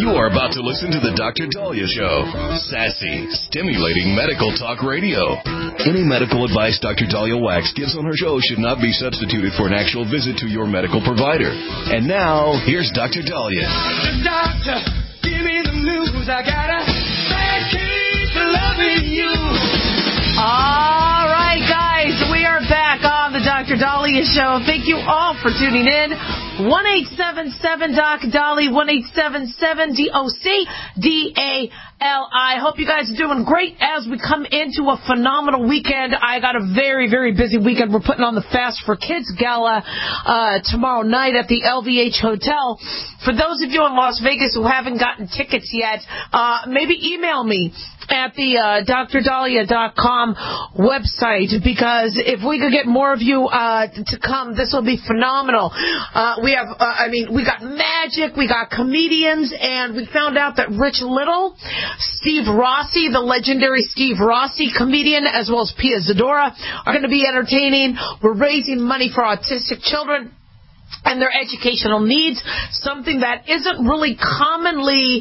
You are about to listen to the Dr. Dahlia Show. Sassy, stimulating medical talk radio. Any medical advice Dr. Dahlia Wax gives on her show should not be substituted for an actual visit to your medical provider. And now, here's Dr. Dahlia. Doctor, give me the news. I gotta keep loving you. All right, guys, we are back on the Dr. Dahlia Show. Thank you all for tuning in. 1-877-DOC-DAHLIA, 1-877-DOC-DALI. Hope you guys are doing great as we come into a phenomenal weekend. I got a very, very busy weekend. We're putting on the Fast for Kids Gala tomorrow night at the LVH Hotel. For those of you in Las Vegas who haven't gotten tickets yet, maybe email me at the drdahlia.com website, because if we could get more of you to come, this will be phenomenal. We got magic, we got comedians, and we found out that Rich Little, Steve Rossi, the legendary Steve Rossi comedian, as well as Pia Zadora, are going to be entertaining. We're raising money for autistic children and their educational needs, something that isn't really commonly,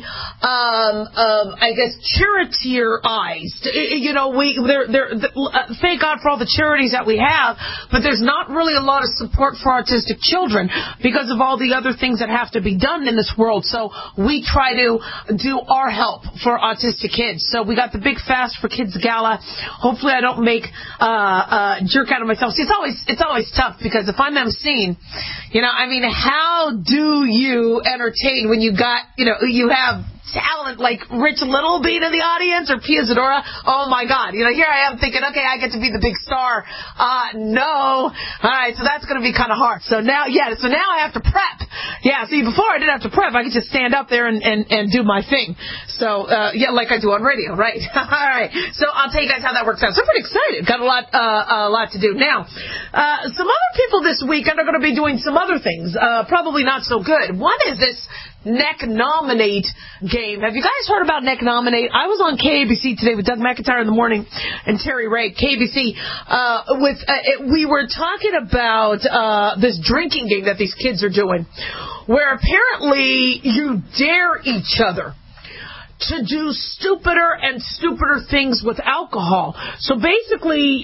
charity-ized. You know, thank God for all the charities that we have, but there's not really a lot of support for autistic children because of all the other things that have to be done in this world. So we try to do our help for autistic kids. So we got the big Fast for Kids Gala. Hopefully I don't make jerk out of myself. See, it's always tough, because if I'm emceeing, how do you entertain when you have talent like Rich Little being in the audience, or Pia Zadora? Oh my God. Here I am thinking, okay, I get to be the big star. No. All right, so that's going to be kind of hard. So now I have to prep. Yeah, see, before I didn't have to prep. I could just stand up there and do my thing. So, like I do on radio, right? All right. So I'll tell you guys how that works out. So I'm pretty excited. Got a lot to do. Now, some other people this weekend are going to be doing some other things, probably not so good. One is this Neck Nominate game. Have you guys heard about Neck Nominate? I was on KABC today with Doug McIntyre in the morning and Terry Ray, KABC. We were talking about this drinking game that these kids are doing, where apparently you dare each other to do stupider and stupider things with alcohol. So basically,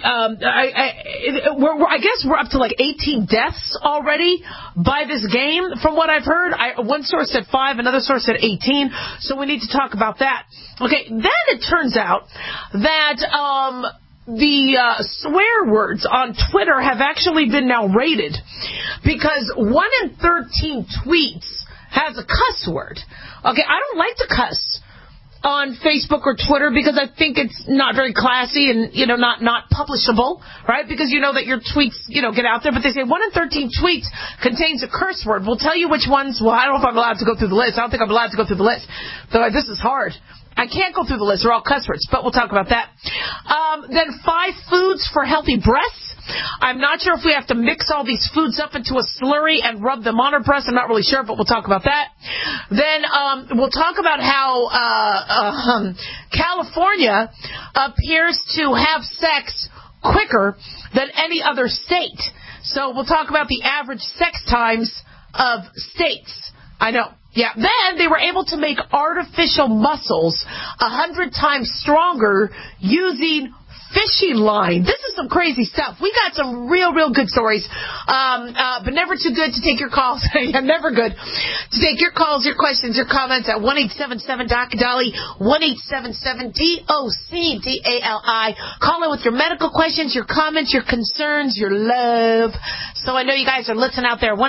I guess we're up to like 18 deaths already by this game, from what I've heard. One source said 5, another source said 18. So we need to talk about that. Okay, then it turns out that the swear words on Twitter have actually been now rated, because 1 in 13 tweets has a cuss word. Okay, I don't like to cuss on Facebook or Twitter, because I think it's not very classy and, not publishable, right? Because you know that your tweets, get out there. But they say 1 in 13 tweets contains a curse word. We'll tell you which ones. Well, I don't know if I'm allowed to go through the list. I don't think I'm allowed to go through the list. Though this is hard. I can't go through the list. They're all cuss words, but we'll talk about that. Then 5 foods for healthy breasts. I'm not sure if we have to mix all these foods up into a slurry and rub them on our breasts. I'm not really sure, but we'll talk about that. Then we'll talk about how California appears to have sex quicker than any other state. So we'll talk about the average sex times of states. I know. Yeah. Then they were able to make artificial muscles 100 times stronger using fishing line. This is some crazy stuff. We got some real good stories, but never too good to take your calls. Never good to take your calls, your questions, your comments at 1-877-DOC-DAHLIA, 1-877-DOC-DALI. Call in with your medical questions, your comments, your concerns, your love. So I know you guys are listening out there.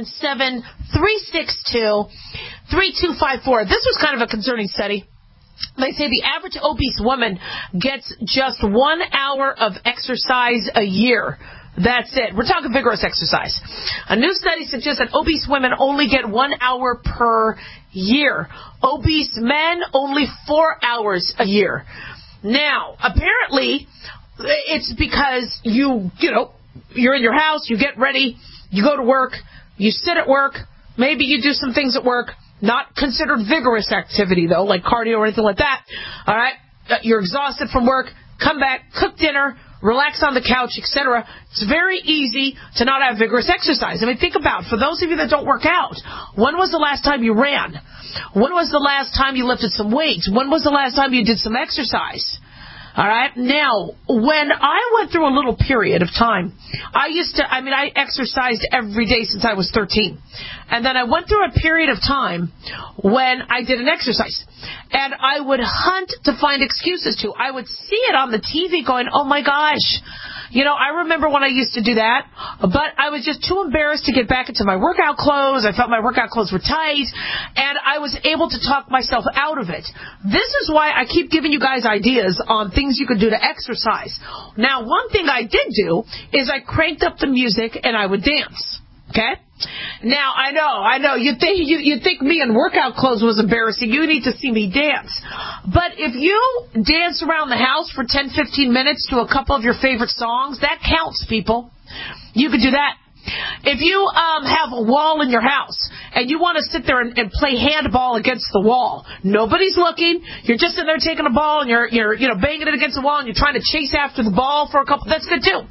1-877-362-3254. This was kind of a concerning study. They say the average obese woman gets just 1 hour of exercise a year. That's it. We're talking vigorous exercise. A new study suggests that obese women only get 1 hour per year. Obese men, only 4 hours a year. Now, apparently, it's because you're in your house, you get ready, you go to work, you sit at work, maybe you do some things at work. Not considered vigorous activity, though, like cardio or anything like that. All right? You're exhausted from work, come back, cook dinner, relax on the couch, etc. It's very easy to not have vigorous exercise. I mean, think about, for those of you that don't work out, when was the last time you ran? When was the last time you lifted some weights? When was the last time you did some exercise? All right. Now, when I went through a little period of time, I exercised every day since I was 13. And then I went through a period of time when I didn't exercise. And I would hunt to find excuses to. I would see it on the TV going, oh my gosh. You know, I remember when I used to do that, but I was just too embarrassed to get back into my workout clothes. I felt my workout clothes were tight, and I was able to talk myself out of it. This is why I keep giving you guys ideas on things you could do to exercise. Now, one thing I did do is I cranked up the music and I would dance. Okay? Now, I know. You think me in workout clothes was embarrassing. You need to see me dance. But if you dance around the house for 10, 15 minutes to a couple of your favorite songs, that counts, people. You could do that. If you have a wall in your house and you want to sit there and play handball against the wall, nobody's looking. You're just sitting there taking a ball and you're banging it against the wall and you're trying to chase after the ball for a couple. That's good too.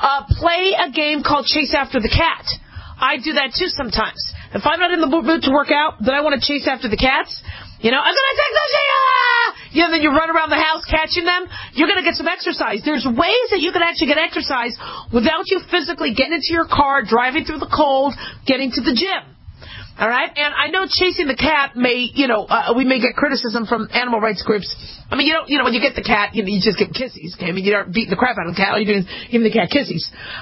Play a game called Chase After the Cat. I do that too sometimes. If I'm not in the mood to work out, then I want to chase after the cats. You know, I'm going to take those. And then you run around the house catching them. You're going to get some exercise. There's ways that you can actually get exercise without you physically getting into your car, driving through the cold, getting to the gym. All right? And I know chasing the cat may, we may get criticism from animal rights groups. I mean, when you get the cat, you just get kissies. Okay? I mean, you aren't beating the crap out of the cat. You're giving the cat kissies.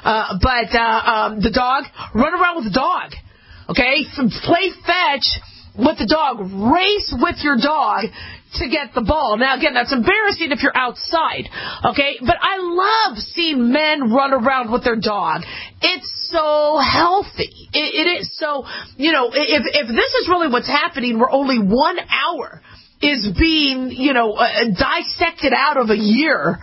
But the dog, run around with the dog. Okay? Play fetch with the dog. Race with your dog to get the ball. Now, again, that's embarrassing if you're outside, okay? But I love seeing men run around with their dog. It's so healthy. It is. So, if this is really what's happening, where only 1 hour is being, dissected out of a year,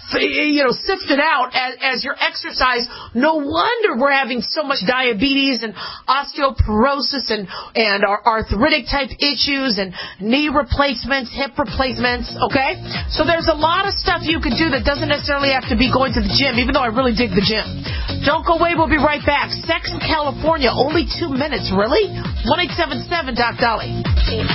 sifted out as your exercise, no wonder we're having so much diabetes and osteoporosis and arthritic type issues and knee replacements, hip replacements, okay? So there's a lot of stuff you can do that doesn't necessarily have to be going to the gym, even though I really dig the gym. Don't go away, we'll be right back. Sex in California, only 2 minutes, really? 1-877-DOC-DOLLY.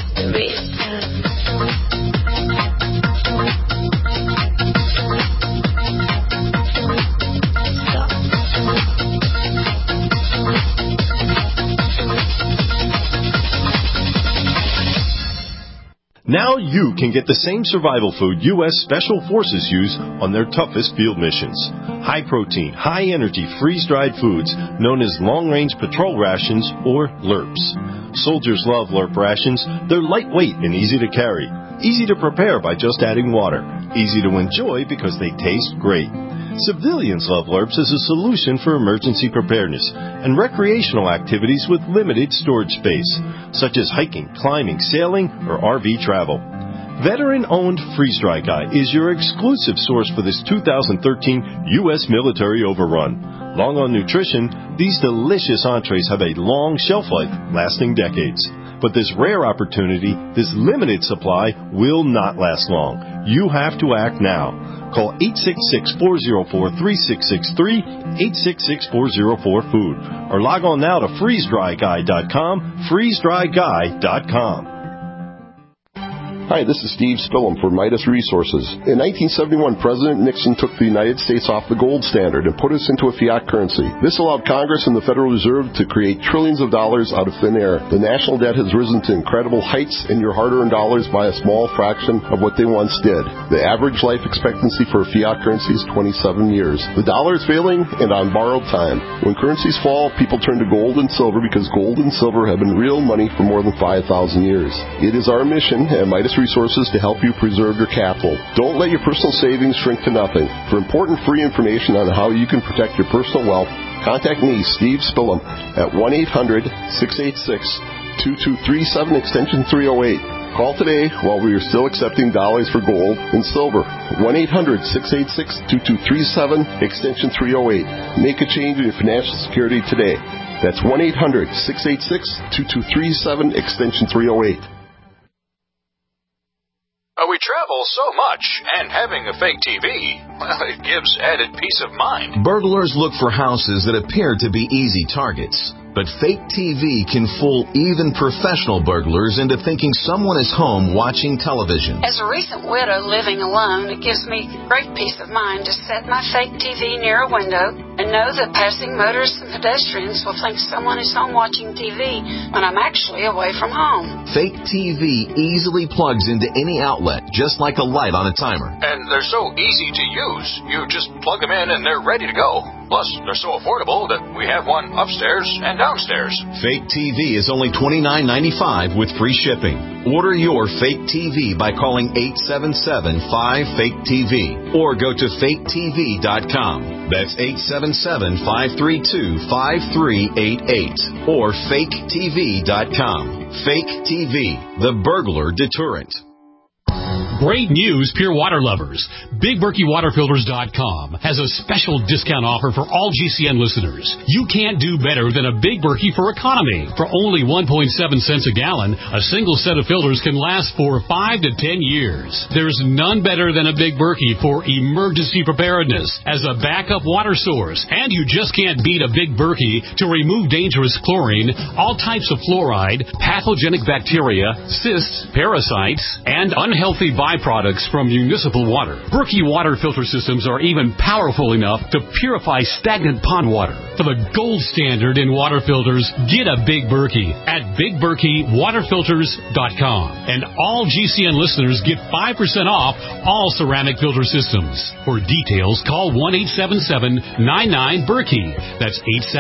Now you can get the same survival food U.S. Special Forces use on their toughest field missions. High protein, high energy, freeze-dried foods known as long-range patrol rations or LRPs. Soldiers love LRP rations. They're lightweight and easy to carry. Easy to prepare by just adding water. Easy to enjoy because they taste great. Civilians love LRPs as a solution for emergency preparedness and recreational activities with limited storage space, such as hiking, climbing, sailing, or RV travel. Veteran-owned Freeze Dry Guy is your exclusive source for this 2013 U.S. military overrun. Long on nutrition, these delicious entrees have a long shelf life, lasting decades. But this rare opportunity, this limited supply, will not last long. You have to act now. Call 866-404-3663, 866-404-FOOD, or log on now to freezedryguy.com, freezedryguy.com. Hi, this is Steve Spillum for Midas Resources. In 1971, President Nixon took the United States off the gold standard and put us into a fiat currency. This allowed Congress and the Federal Reserve to create trillions of dollars out of thin air. The national debt has risen to incredible heights, and your hard-earned dollars buy a small fraction of what they once did. The average life expectancy for a fiat currency is 27 years. The dollar is failing and on borrowed time. When currencies fall, people turn to gold and silver because gold and silver have been real money for more than 5,000 years. It is our mission at Midas Resources to help you preserve your capital. Don't let your personal savings shrink to nothing. For important free information on how you can protect your personal wealth, contact me, Steve Spillum, at 1-800-686-2237, extension 308. Call today while we are still accepting dollars for gold and silver. 1-800-686-2237, extension 308. Make a change in your financial security today. That's 1-800-686-2237, extension 308. Are we travel so much, and having a fake TV, well, it gives added peace of mind. Burglars look for houses that appear to be easy targets. But fake TV can fool even professional burglars into thinking someone is home watching television. As a recent widow living alone, it gives me great peace of mind to set my fake TV near a window and know that passing motorists and pedestrians will think someone is home watching TV when I'm actually away from home. Fake TV easily plugs into any outlet, just like a light on a timer. And they're so easy to use. You just plug them in and they're ready to go. Plus, they're so affordable that we have one upstairs and downstairs. Fake TV is only $29.95 with free shipping. Order your fake TV by calling 877-5FAKE-TV or go to faketv.com. That's 877-532-5388 or faketv.com. Fake TV, the burglar deterrent. Great news, pure water lovers. BigBerkeyWaterFilters.com has a special discount offer for all GCN listeners. You can't do better than a Big Berkey for economy. For only 1.7 cents a gallon, a single set of filters can last for 5 to 10 years. There's none better than a Big Berkey for emergency preparedness as a backup water source. And you just can't beat a Big Berkey to remove dangerous chlorine, all types of fluoride, pathogenic bacteria, cysts, parasites, and unhealthy byproducts from municipal water. Berkey water filter systems are even powerful enough to purify stagnant pond water. For the gold standard in water filters, get a Big Berkey at BigBerkeyWaterFilters.com. And all GCN listeners get 5% off all ceramic filter systems. For details, call 1-877-99-BERKEY. That's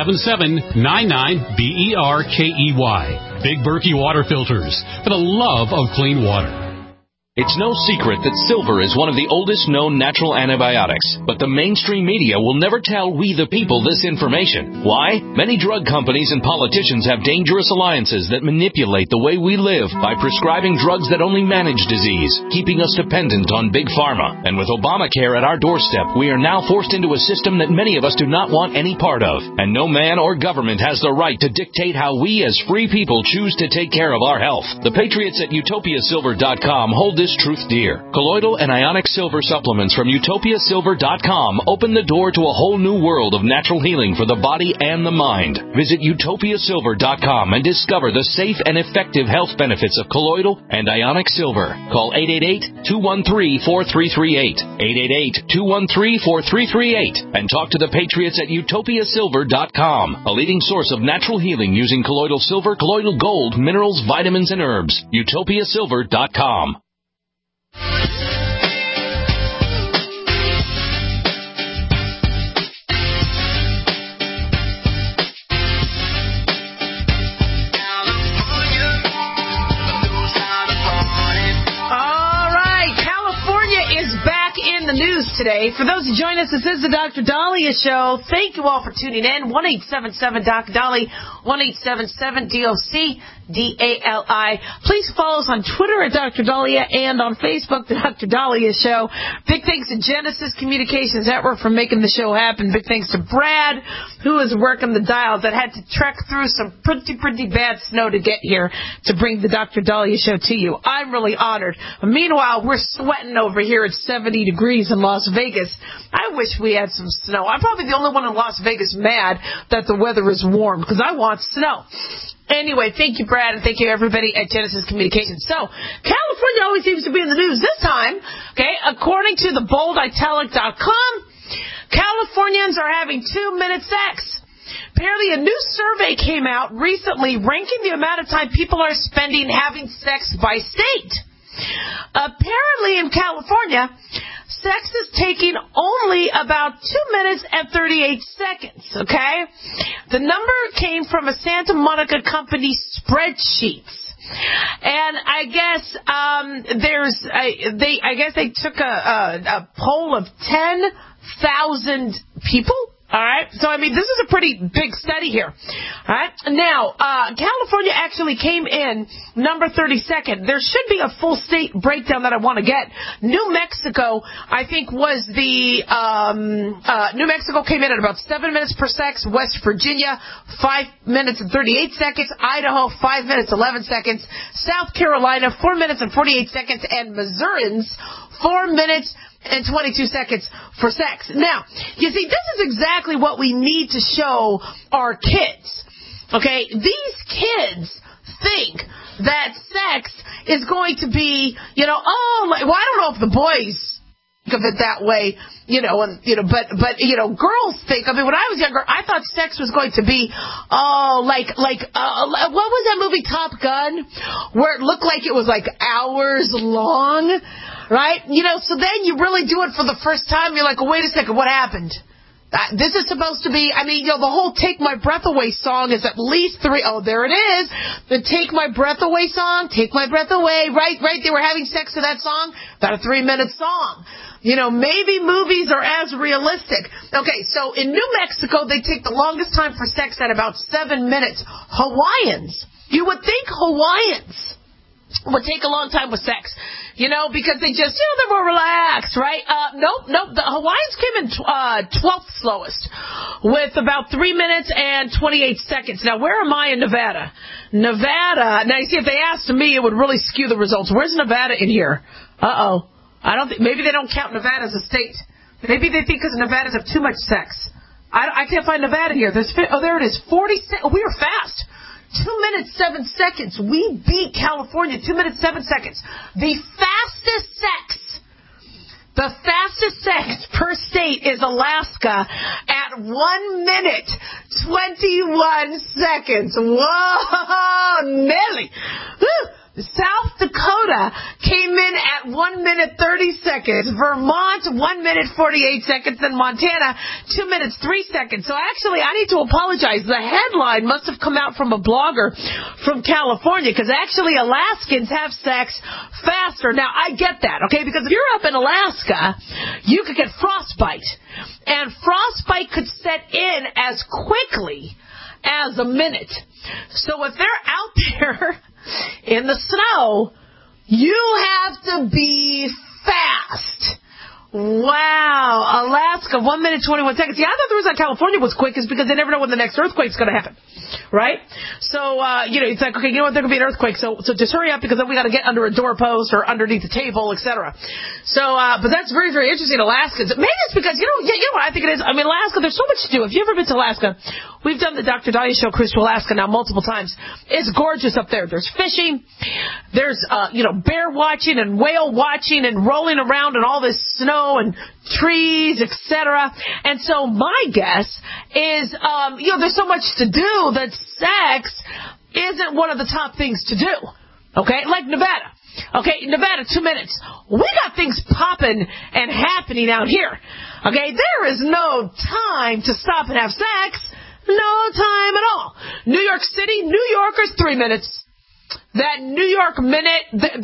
877-99-BERKEY. Big Berkey Water Filters, for the love of clean water. It's no secret that silver is one of the oldest known natural antibiotics, but the mainstream media will never tell we the people this information. Why? Many drug companies and politicians have dangerous alliances that manipulate the way we live by prescribing drugs that only manage disease, keeping us dependent on big pharma. And with Obamacare at our doorstep, we are now forced into a system that many of us do not want any part of. And no man or government has the right to dictate how we as free people choose to take care of our health. The patriots at UtopiaSilver.com hold this truth dear. Colloidal and ionic silver supplements from UtopiaSilver.com open the door to a whole new world of natural healing for the body and the mind. Visit UtopiaSilver.com and discover the safe and effective health benefits of colloidal and ionic silver. Call 888-213-4338. 888-213-4338 and talk to the patriots at UtopiaSilver.com, a leading source of natural healing using colloidal silver, colloidal gold, minerals, vitamins, and herbs. UtopiaSilver.com. The news today. For those who join us, this is the Dr. Dahlia Show. Thank you all for tuning in. 1-877-DOC-DALI, 1-877-DOC-DALI. Please follow us on Twitter at Dr. Dahlia and on Facebook, the Dr. Dahlia Show. Big thanks to Genesis Communications Network for making the show happen. Big thanks to Brad, who is working the dials that had to trek through some pretty bad snow to get here to bring the Dr. Dahlia Show to you. I'm really honored. Meanwhile, we're sweating over here at 70 degrees in Las Vegas. I wish we had some snow. I'm probably the only one in Las Vegas mad that the weather is warm because I want snow. Anyway, thank you, Brad, and thank you, everybody at Genesis Communications. So, California always seems to be in the news. This time, okay, according to the bolditalic.com, Californians are having 2-minute sex. Apparently, a new survey came out recently ranking the amount of time people are spending having sex by state. Apparently, in California, sex is taking only about 2 minutes and 38 seconds, okay? The number came from a Santa Monica company spreadsheets. And I guess they took a poll of 10,000 people All right. So, I mean, this is a pretty big study here. All right. Now, California actually came in number 32nd. There should be a full state breakdown that I want to get. New Mexico, I think, was the New Mexico came in at about 7 minutes per sex. West Virginia, 5 minutes and 38 seconds. Idaho, 5 minutes, 11 seconds. South Carolina, 4 minutes and 48 seconds. And Missourians, 4 minutes and 22 seconds for sex. Now, you see, this is exactly what we need to show our kids. Okay? These kids think that sex is going to be, well, I don't know if the boys think of it that way, but girls think, when I was younger, I thought sex was going to be, what was that movie, Top Gun, where it looked like it was like hours long? Right? So then you really do it for the first time. You're like, oh, wait a second, what happened? This is supposed to be, the whole Take My Breath Away song is at least 3. Oh, there it is. The Take My Breath Away song, Take My Breath Away. Right. They were having sex to that song. About a 3-minute song. Maybe movies are as realistic. Okay, so in New Mexico, they take the longest time for sex at about 7 minutes. Hawaiians. You would think Hawaiians would take a long time with sex, because they just, they're more relaxed, right? Nope. The Hawaiians came in 12th slowest with about 3 minutes and 28 seconds. Now, where am I in Nevada? Now, you see, if they asked me, it would really skew the results. Where's Nevada in here? I don't think, maybe they don't count Nevada as a state. Maybe they think because Nevadas have too much sex. I can't find Nevada here. there it is, 46. We are fast. 2 minutes, 7 seconds. We beat California. 2 minutes, 7 seconds. The fastest sex per state is Alaska at 1 minute, 21 seconds. Whoa, Nelly. Woo. South Dakota came in at 1 minute, 30 seconds. Vermont, 1 minute, 48 seconds. And Montana, 2 minutes, 3 seconds. So actually, I need to apologize. The headline must have come out from a blogger from California, because actually Alaskans have sex faster. Now, I get that, okay? Because if you're up in Alaska, you could get frostbite. And frostbite could set in as quickly as a minute. So if they're out there in the snow, you have to be fast. Wow. Alaska, 1 minute, 21 seconds. Yeah, I thought the reason California was quick is because they never know when the next earthquake's going to happen. Right? So, it's like, okay, you know what, there could be an earthquake, so just hurry up, because then we got to get under a doorpost or underneath a table, etc. So, but that's very, very interesting, Alaskans. Maybe it's because, you know what I think it is? Alaska, there's so much to do. If you've ever been to Alaska, we've done the Dr. Dahlia Show cruise to Alaska now multiple times. It's gorgeous up there. There's fishing, there's, bear watching and whale watching and rolling around in all this snow and trees, etc. And so my guess is, there's so much to do that sex isn't one of the top things to do. Okay? Like Nevada. Okay, Nevada, 2 minutes. We got things popping and happening out here. Okay, there is no time to stop and have sex. No time at all. New York City, New Yorkers, 3 minutes. That New York minute,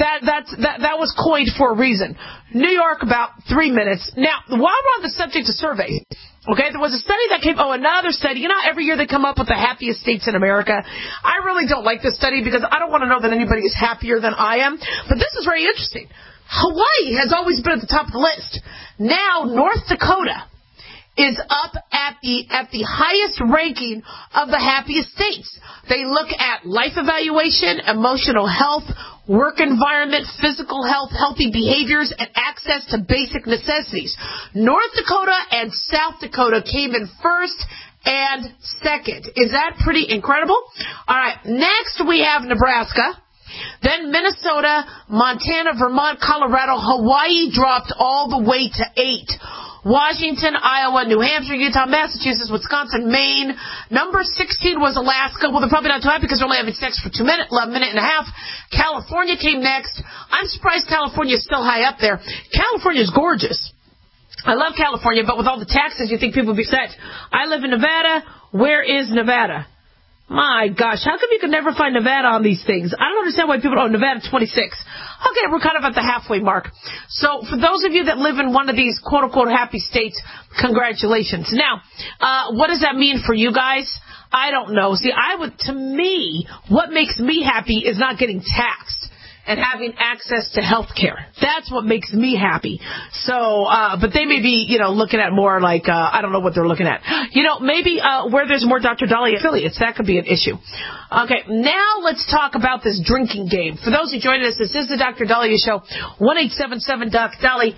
that was coined for a reason. New York, about 3 minutes. Now, while we're on the subject of surveys, okay, there was a study that came, another study. Every year they come up with the happiest states in America. I really don't like this study because I don't want to know that anybody is happier than I am. But this is very interesting. Hawaii has always been at the top of the list. Now, North Dakota is up at the highest ranking of the happiest states. They look at life evaluation, emotional health, work environment, physical health, healthy behaviors, and access to basic necessities. North Dakota and South Dakota came in first and second. Is that pretty incredible? All right, next we have Nebraska. Then Minnesota, Montana, Vermont, Colorado, Hawaii dropped all the way to 8. Washington, Iowa, New Hampshire, Utah, Massachusetts, Wisconsin, Maine. Number 16 was Alaska. Well, they're probably not too happy because they're only having sex for 2 minutes, a minute and a half. California came next. I'm surprised California is still high up there. California is gorgeous. I love California, but with all the taxes, you think people would be set. I live in Nevada. Where is Nevada? My gosh, how come you can never find Nevada on these things? I don't understand why people... Oh, Nevada 26. Okay, we're kind of at the halfway mark. So for those of you that live in one of these quote-unquote happy states, congratulations. Now, what does that mean for you guys? I don't know. See, to me, what makes me happy is not getting taxed and having access to health care. That's what makes me happy. So, but they may be, looking at more like, I don't know what they're looking at. Maybe where there's more Dr. Daliah affiliates, that could be an issue. Okay, now let's talk about this drinking game. For those who joined us, this is the Dr. Daliah Show, 1-877-DOC-DALI,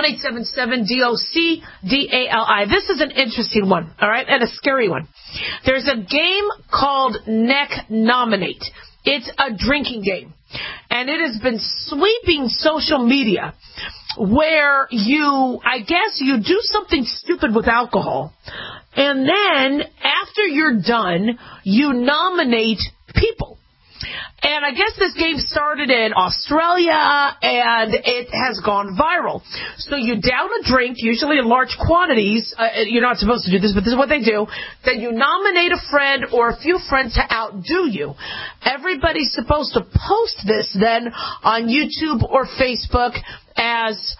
1-877-DOC-DALI. This is an interesting one, all right, and a scary one. There's a game called Neck Nominate. It's a drinking game. And it has been sweeping social media where you do something stupid with alcohol. And then after you're done, you nominate people. And I guess this game started in Australia, and it has gone viral. So you down a drink, usually in large quantities. You're not supposed to do this, but this is what they do. Then you nominate a friend or a few friends to outdo you. Everybody's supposed to post this then on YouTube or Facebook as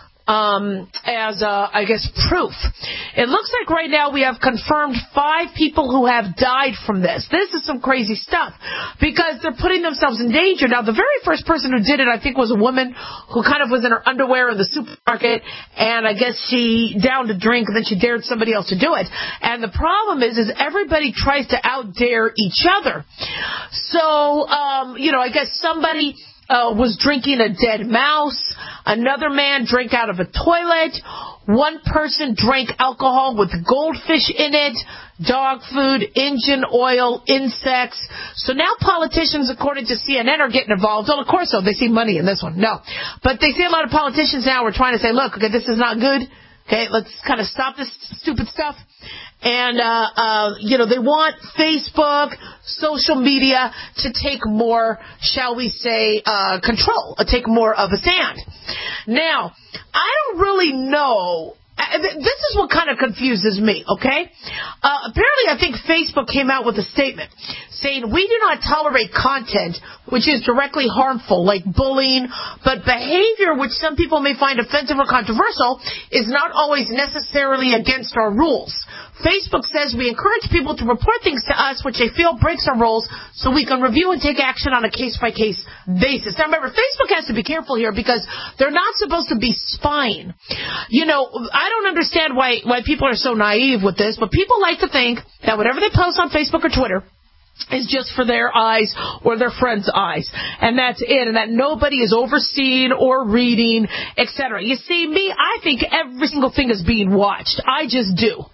proof. It looks like right now we have confirmed 5 people who have died from this. This is some crazy stuff because they're putting themselves in danger. Now, the very first person who did it, I think, was a woman who kind of was in her underwear in the supermarket, and I guess she downed a drink, and then she dared somebody else to do it. And the problem is everybody tries to outdare each other. So, I guess somebody was drinking a dead mouse. Another man drank out of a toilet. One person drank alcohol with goldfish in it, dog food, engine oil, insects. So now politicians, according to CNN, are getting involved. Well, of course, so they see money in this one. No. But they see a lot of politicians now are trying to say, look, okay, this is not good. Okay, let's kind of stop this stupid stuff. And, they want Facebook, social media to take more, shall we say, control, take more of a stand. Now, I don't really know. This is what kind of confuses me, okay? Apparently, I think Facebook came out with a statement saying, we do not tolerate content which is directly harmful, like bullying, but behavior which some people may find offensive or controversial is not always necessarily against our rules. Facebook says we encourage people to report things to us which they feel breaks our rules so we can review and take action on a case-by-case basis. Now, remember, Facebook has to be careful here because they're not supposed to be spying. I don't understand why people are so naive with this, but people like to think that whatever they post on Facebook or Twitter is just for their eyes or their friends' eyes. And that's it. And that nobody is overseeing or reading, etc. You see, I think every single thing is being watched. I just do.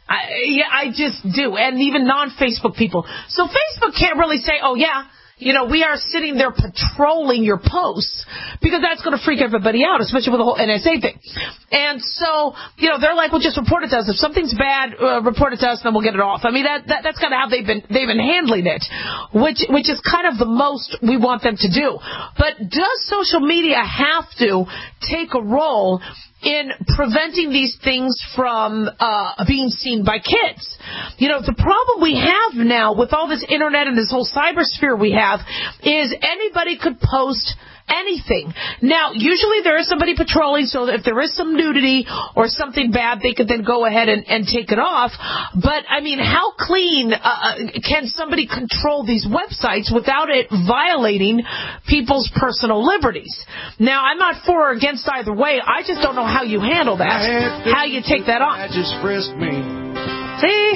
I just do. And even non-Facebook people. So Facebook can't really say, oh, yeah, we are sitting there patrolling your posts because that's going to freak everybody out, especially with the whole NSA thing. And so, they're like, well, just report it to us. If something's bad, report it to us, then we'll get it off. I mean, that's kind of how they've been handling it, which is kind of the most we want them to do. But does social media have to take a role in preventing these things from being seen by kids? The problem we have now with all this internet and this whole cybersphere we have is anybody could post anything. Now, usually there is somebody patrolling, so if there is some nudity or something bad, they could then go ahead and take it off. But, I mean, how clean can somebody control these websites without it violating people's personal liberties? Now, I'm not for or against either way. I just don't know how you handle that, how you take that on. Just frisk me. See?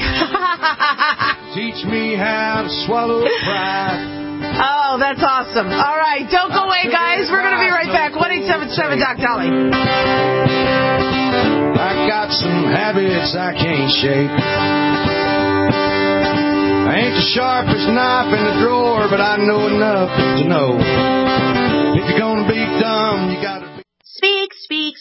Teach me how to swallow pride. Oh, that's awesome. All right, don't go away, guys. We're going to be right back. 1-877-DOC-DALI. I got some habits I can't shake. I ain't the sharpest knife in the drawer, but I know enough to know if you're going to be dumb, you got to be... Speak, speak, speak.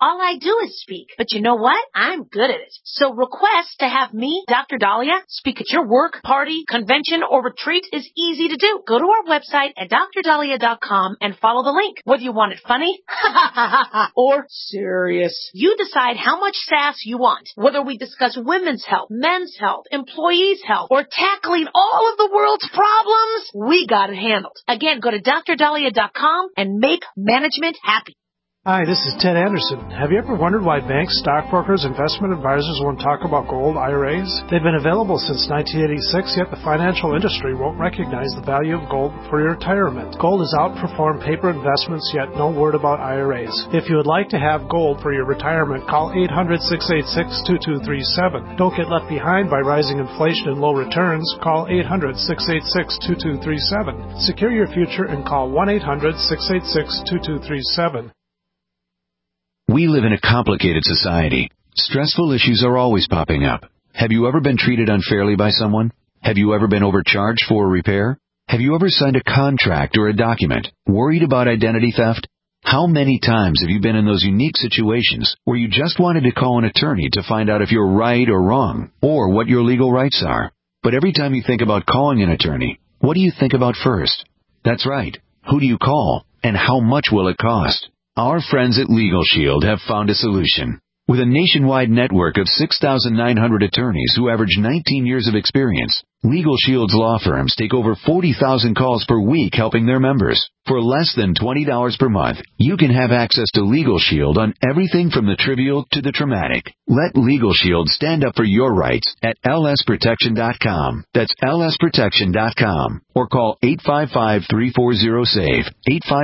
all I do is speak. But you know what? I'm good at it. So request to have me, Dr. Dahlia, speak at your work, party, convention, or retreat is easy to do. Go to our website at drdahlia.com and follow the link. Whether you want it funny or serious, you decide how much sass you want. Whether we discuss women's health, men's health, employees' health, or tackling all of the world's problems, we got it handled. Again, go to drdahlia.com and make management happy. Hi, this is Ted Anderson. Have you ever wondered why banks, stockbrokers, investment advisors won't talk about gold IRAs? They've been available since 1986, yet the financial industry won't recognize the value of gold for your retirement. Gold has outperformed paper investments, yet no word about IRAs. If you would like to have gold for your retirement, call 800-686-2237. Don't get left behind by rising inflation and low returns. Call 800-686-2237. Secure your future and call 1-800-686-2237. We live in a complicated society. Stressful issues are always popping up. Have you ever been treated unfairly by someone? Have you ever been overcharged for a repair? Have you ever signed a contract or a document? Worried about identity theft? How many times have you been in those unique situations where you just wanted to call an attorney to find out if you're right or wrong, or what your legal rights are? But every time you think about calling an attorney, what do you think about first? That's right. Who do you call, and how much will it cost? Our friends at Legal Shield have found a solution. With a nationwide network of 6,900 attorneys who average 19 years of experience, Legal Shield's law firms take over 40,000 calls per week helping their members. For less than $20 per month, you can have access to Legal Shield on everything from the trivial to the traumatic. Let Legal Shield stand up for your rights at lsprotection.com. That's lsprotection.com. Or call 855-340-SAVE,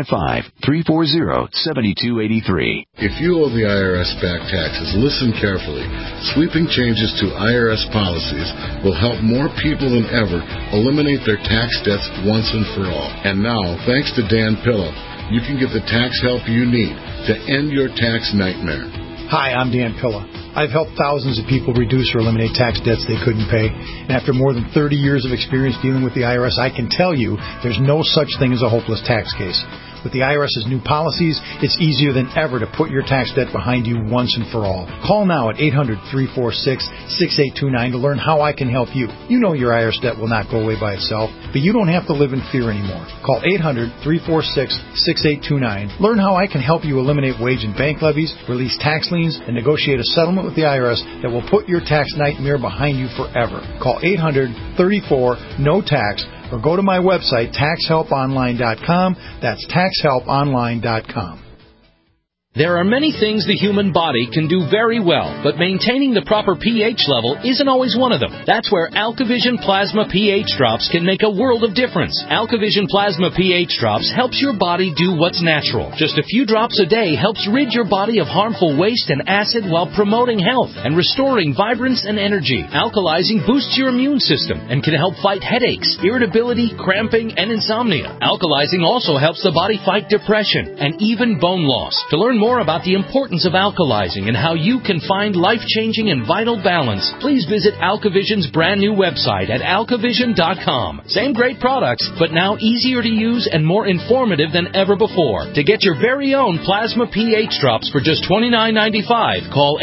855-340-7283. If you owe the IRS back taxes, listen carefully. Sweeping changes to IRS policies will help more people than ever eliminate their tax debts once and for all. And now, thanks to Dan Pilla, you can get the tax help you need to end your tax nightmare. Hi, I'm Dan Pilla. I've helped thousands of people reduce or eliminate tax debts they couldn't pay. And after more than 30 years of experience dealing with the IRS, I can tell you there's no such thing as a hopeless tax case. With the IRS's new policies, it's easier than ever to put your tax debt behind you once and for all. Call now at 800-346-6829 to learn how I can help you. You know your IRS debt will not go away by itself, but you don't have to live in fear anymore. Call 800-346-6829. Learn how I can help you eliminate wage and bank levies, release tax liens, and negotiate a settlement with the IRS that will put your tax nightmare behind you forever. Call 800-34-NO-TAX or go to my website, taxhelponline.com. That's taxhelponline.com. There are many things the human body can do very well, but maintaining the proper pH level isn't always one of them. That's where AlkaVision Plasma pH Drops can make a world of difference. AlkaVision Plasma pH Drops helps your body do what's natural. Just a few drops a day helps rid your body of harmful waste and acid while promoting health and restoring vibrance and energy. Alkalizing boosts your immune system and can help fight headaches, irritability, cramping, and insomnia. Alkalizing also helps the body fight depression and even bone loss. To learn more about the importance of alkalizing and how you can find life-changing and vital balance, please visit AlkaVision's brand new website at alkavision.com. Same great products, but now easier to use and more informative than ever before. To get your very own Plasma pH Drops for just $29.95, call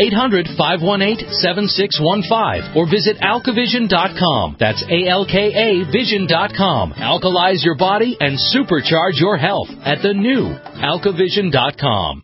800-518-7615 or visit alkavision.com. That's ALKA Vision.com. Alkalize your body and supercharge your health at the new alkavision.com.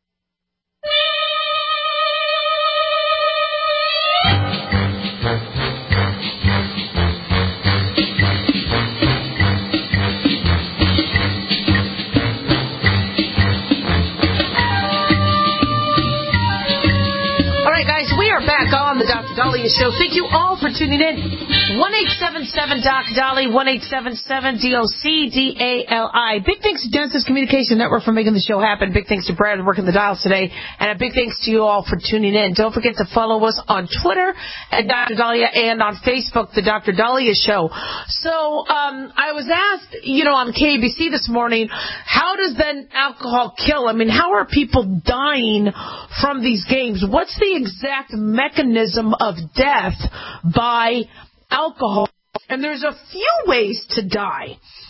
Back on the Dr. Dahlia Show. Thank you all for tuning in. 1-877-DOC-DALI, 1-877-DOC-DALI. Big thanks to Genesis Communication Network for making the show happen. Big thanks to Brad working the dials today. And a big thanks to you all for tuning in. Don't forget to follow us on Twitter at Dr. Dahlia and on Facebook, the Dr. Dahlia Show. So I was asked, on KBC this morning, how does then alcohol kill? I mean, how are people dying from these games? What's the exact mechanism of death by alcohol? And there's a few ways to die.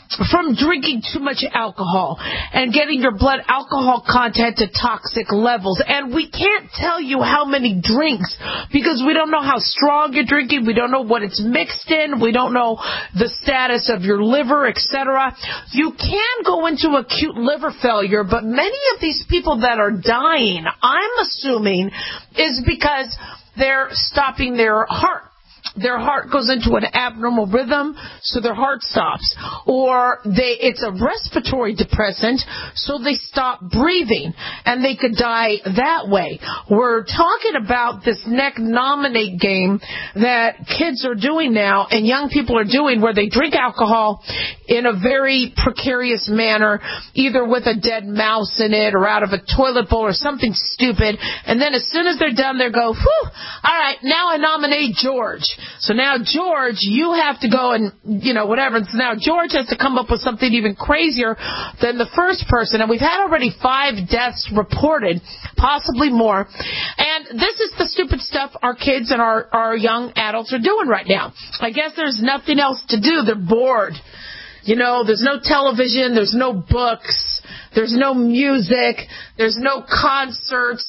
from drinking too much alcohol and getting your blood alcohol content to toxic levels. And we can't tell you how many drinks because we don't know how strong you're drinking. We don't know what it's mixed in. We don't know the status of your liver, etc. You can go into acute liver failure, but many of these people that are dying, I'm assuming, is because they're stopping their heart. Their heart goes into an abnormal rhythm, so their heart stops. Or it's a respiratory depressant, so they stop breathing, and they could die that way. We're talking about this neck nominate game that kids are doing now and young people are doing, where they drink alcohol in a very precarious manner, either with a dead mouse in it or out of a toilet bowl or something stupid, and then as soon as they're done, they go, whew, all right, now I nominate George. So now, George, you have to go and, whatever. So now George has to come up with something even crazier than the first person. And we've had already 5 deaths reported, possibly more. And this is the stupid stuff our kids and our young adults are doing right now. I guess there's nothing else to do. They're bored. There's no television, there's no books, there's no music, there's no concerts,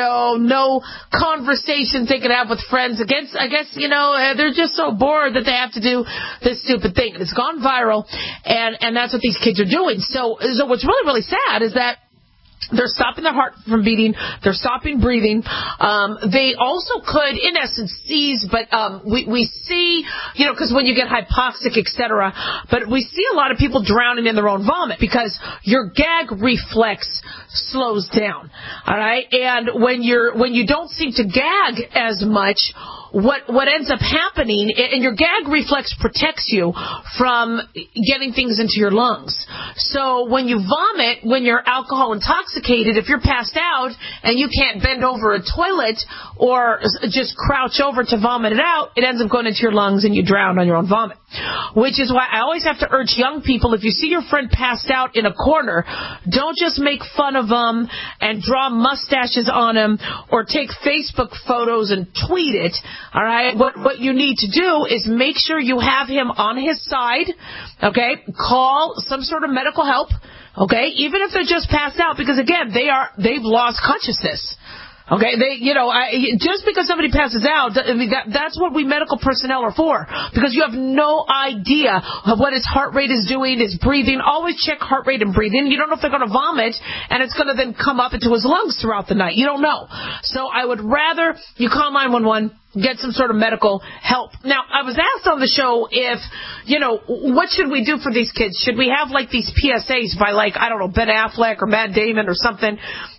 no conversations they can have with friends. I guess, they're just so bored that they have to do this stupid thing. It's gone viral, and that's what these kids are doing. So what's really, really sad is that they're stopping their heart from beating. They're stopping breathing. They also could, in essence, seize, but we see, because when you get hypoxic, etc., but we see a lot of people drowning in their own vomit because your gag reflex slows down. All right, and when you don't seem to gag as much, what ends up happening, and your gag reflex protects you from getting things into your lungs. So when you vomit, when you're alcohol intoxicated, if you're passed out and you can't bend over a toilet or just crouch over to vomit it out, it ends up going into your lungs and you drown on your own vomit. Which is why I always have to urge young people, if you see your friend passed out in a corner, don't just make fun of them and draw mustaches on him or take Facebook photos and tweet it. All right, what you need to do is make sure you have him on his side, okay? Call some sort of medical help, okay? Even if they're just passed out, because again, they've lost consciousness. Okay, just because somebody passes out, that's what we medical personnel are for, because you have no idea of what his heart rate is doing, his breathing. Always check heart rate and breathing. You don't know if they're going to vomit, and it's going to then come up into his lungs throughout the night. You don't know. So I would rather you call 911. Get some sort of medical help. Now, I was asked on the show if, what should we do for these kids? Should we have like these PSAs by Ben Affleck or Matt Damon or something,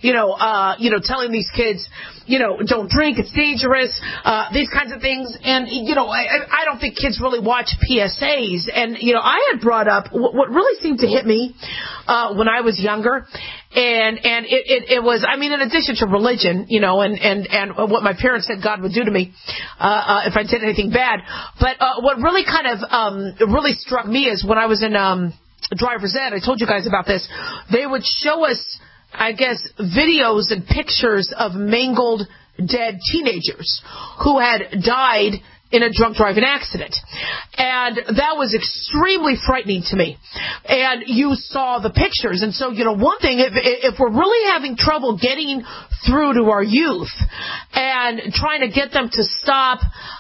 telling these kids, don't drink, it's dangerous, these kinds of things. And, I don't think kids really watch PSAs. And, I had brought up what really seemed to hit me, when I was younger. And it was, in addition to religion, and what my parents said God would do to me, if I did anything bad. But, what really kind of, really struck me is when I was in, driver's ed, I told you guys about this, they would show us, I guess, videos and pictures of mangled, dead teenagers who had died in a drunk driving accident. And that was extremely frightening to me. And you saw the pictures. And so, one thing, if we're really having trouble getting through to our youth and trying to get them to stop,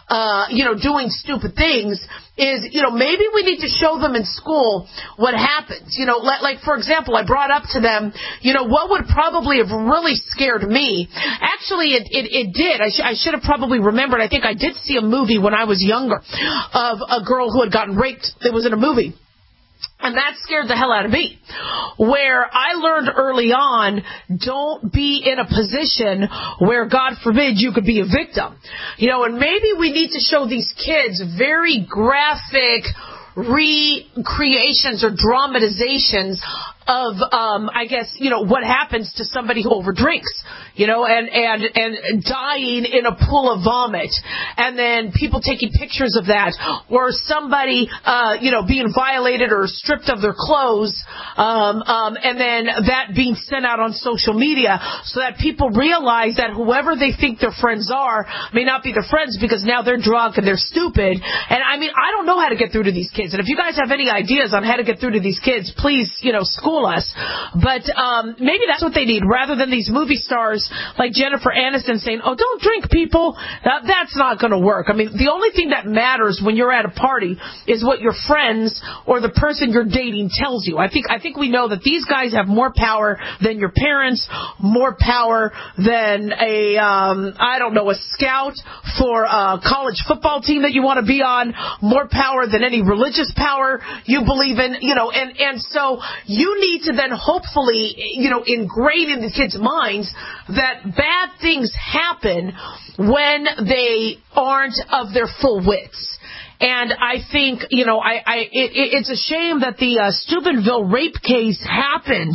doing stupid things, is, maybe we need to show them in school what happens. Like, for example, I brought up to them, what would probably have really scared me. Actually, it did. I should have probably remembered. I think I did see a movie when I was younger of a girl who had gotten raped. It was in a movie. And that scared the hell out of me, where I learned early on, don't be in a position where, God forbid, you could be a victim. And maybe we need to show these kids very graphic recreations or dramatizations I guess, what happens to somebody who overdrinks, and dying in a pool of vomit, and then people taking pictures of that, or somebody, being violated or stripped of their clothes, and then that being sent out on social media so that people realize that whoever they think their friends are may not be their friends because now they're drunk and they're stupid. And I don't know how to get through to these kids. And if you guys have any ideas on how to get through to these kids, please, school us. But maybe that's what they need, rather than these movie stars like Jennifer Aniston saying, "Oh, don't drink, people." That's not going to work. The only thing that matters when you're at a party is what your friends or the person you're dating tells you. I think we know that these guys have more power than your parents, more power than a scout for a college football team that you want to be on, more power than any religious power you believe in, and so you need to then hopefully, ingrain in the kids' minds that bad things happen when they aren't of their full wits. And I think, it's a shame that the Steubenville rape case happened.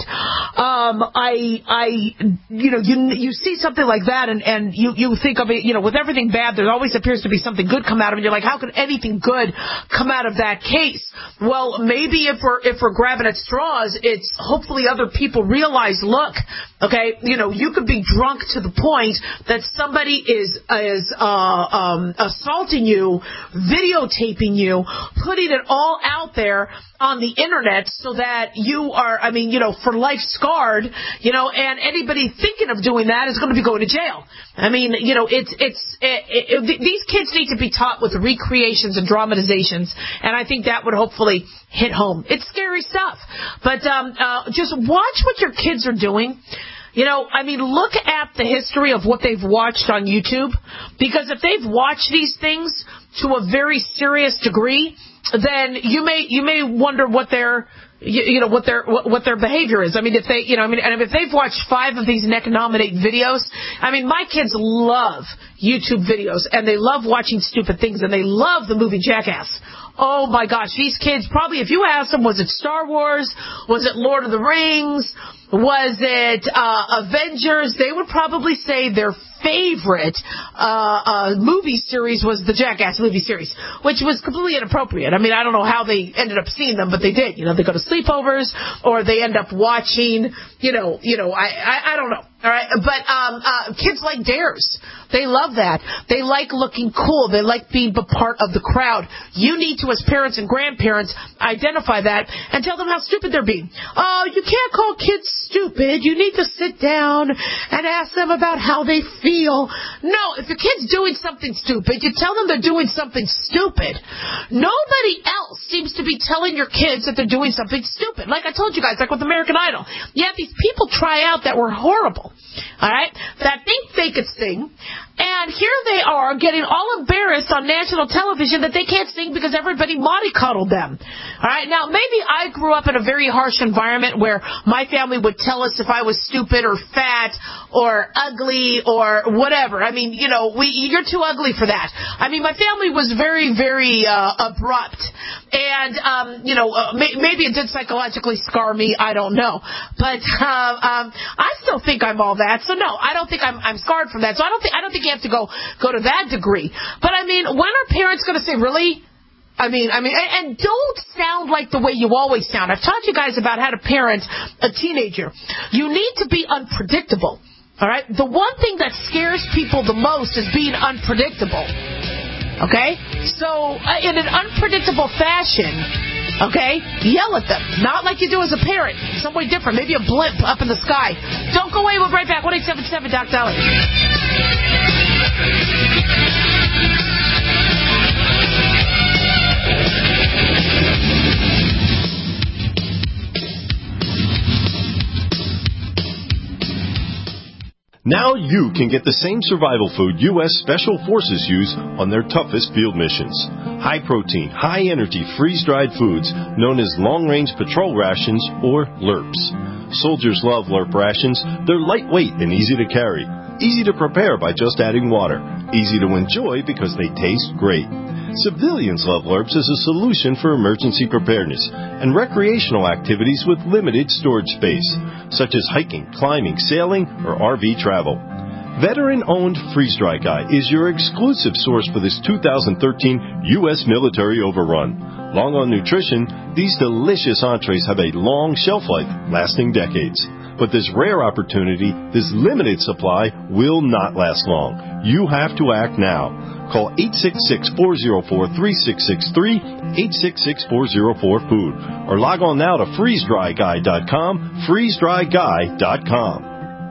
You see something like that, and you think of it, with everything bad, there always appears to be something good come out of it. You're like, how could anything good come out of that case? Well, maybe if we're grabbing at straws, it's hopefully other people realize, look, okay, you could be drunk to the point that somebody is assaulting you, videotaping you, putting it all out there on the internet so that you are, for life scarred, and anybody thinking of doing that is going to be going to jail. These kids need to be taught with recreations and dramatizations, and I think that would hopefully hit home. It's scary stuff, but just watch what your kids are doing. Look at the history of what they've watched on YouTube, because if they've watched these things to a very serious degree, then you may wonder what their behavior is. If they've watched 5 of these neck-nominate videos, my kids love YouTube videos, and they love watching stupid things, and they love the movie Jackass. Oh my gosh, these kids, probably if you ask them, was it Star Wars? Was it Lord of the Rings? Was it Avengers? They would probably say their favorite movie series was the Jackass movie series, which was completely inappropriate. I don't know how they ended up seeing them, but they did. They go to sleepovers, or they end up watching, I don't know. All right, but kids like dares. They love that. They like looking cool. They like being a part of the crowd. You need to, as parents and grandparents, identify that and tell them how stupid they're being. Oh, you can't call kids stupid. You need to sit down and ask them about how they feel. No, if your kid's doing something stupid, you tell them they're doing something stupid. Nobody else seems to be telling your kids that they're doing something stupid. Like I told you guys, like with American Idol. You have these people try out that were horrible. All right, that think they could sing, and here they are getting all embarrassed on national television that they can't sing because everybody mollycoddled them. All right, now maybe I grew up in a very harsh environment where my family would tell us if I was stupid or fat or ugly or whatever. You're too ugly for that. My family was very, very abrupt, and maybe it did psychologically scar me. I don't know, but I still think I'm all that. So no, I don't think I'm scarred from that. So I don't think you have to go to that degree. But when are parents going to say, really? And don't sound like the way you always sound. I've taught you guys about how to parent a teenager. You need to be unpredictable. All right? The one thing that scares people the most is being unpredictable. Okay? So in an unpredictable fashion, okay, yell at them. Not like you do as a parent. Some way different. Maybe a blimp up in the sky. Don't go away. We'll be right back. 1-877-DOC-DOLLY. Now you can get the same survival food U.S. Special Forces use on their toughest field missions. High protein, high energy, freeze-dried foods known as long-range patrol rations or LRPs. Soldiers love LRP rations. They're lightweight and easy to carry. Easy to prepare by just adding water. Easy to enjoy because they taste great. Civilians Love LURPS is a solution for emergency preparedness and recreational activities with limited storage space, such as hiking, climbing, sailing, or RV travel. Veteran-owned Freeze Dry Guy is your exclusive source for this 2013 U.S. military overrun. Long on nutrition, these delicious entrees have a long shelf life, lasting decades. But this rare opportunity, this limited supply, will not last long. You have to act now. Call 866-404-3663, 866-404-FOOD, or log on now to freezedryguy.com, freezedryguy.com.